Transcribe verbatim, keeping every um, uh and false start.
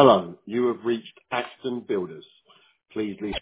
Hello, you have reached Axton Builders. Please leave